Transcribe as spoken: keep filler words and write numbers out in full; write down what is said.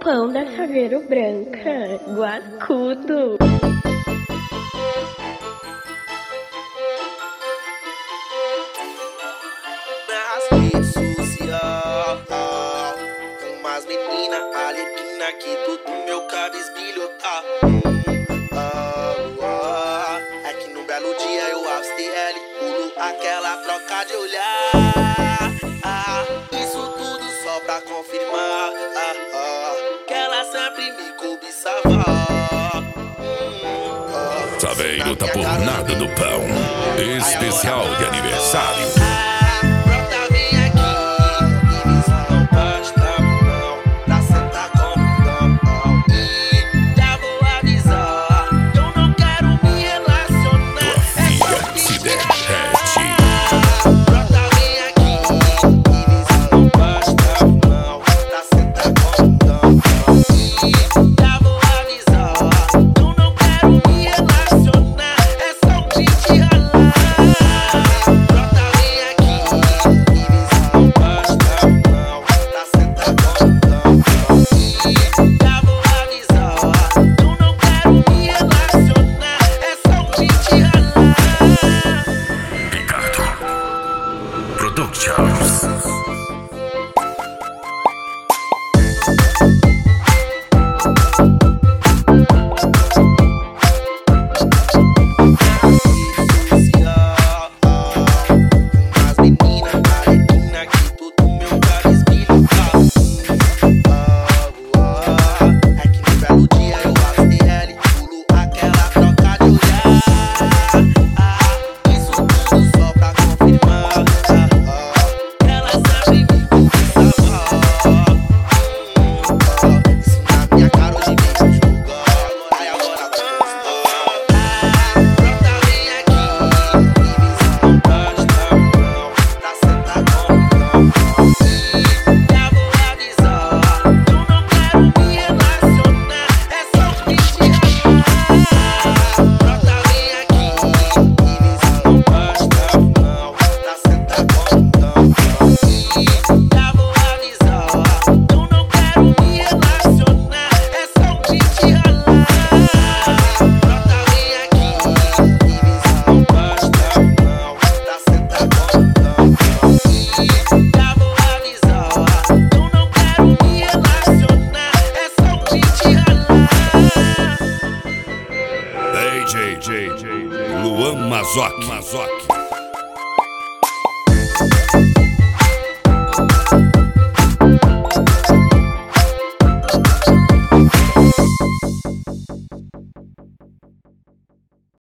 Pão da Saveiro Branca, guacudo. Nas redes sociais, umas meninas arlequina que tudo meu cabisbilho tá. Ah, ah, é que num belo dia eu abro T L, pulo aquela troca de olhar. Ah, isso tudo só pra confirmar ah, ah, que ela sempre me cobiçava. Saveiro tá por nada do pão. Especial de aniversário. Productions. J J Luan Mazoc.